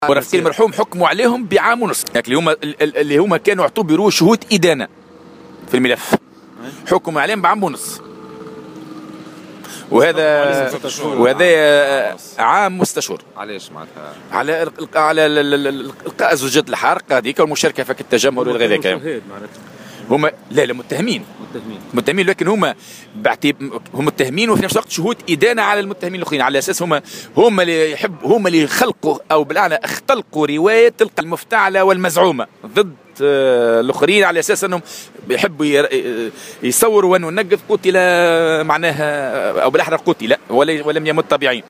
ورفيق المرحوم حكموا عليهم بعام ونص، اللي هما كانوا اعتبروا شهود إدانة في الملف، حكموا عليهم بعام ونص. وهذا عام مستشور. علاش معناتها؟ على القاء زوجة الحرق هذيك والمشاركة في التجمهر والغير ذاك. هما لا متهمين، لكن هما هم متهمين وفي نفس الوقت شهود إدانة على المتهمين الآخرين، على أساس هما اللي خلقوا أو بالأعلى اختلقوا رواية المفتعلة والمزعومة ضد الآخرين، على أساس أنهم يحبوا يصوروا أنه النقذ قتل معناها أو بالأحرى قتل ولم يمت طبيعيا.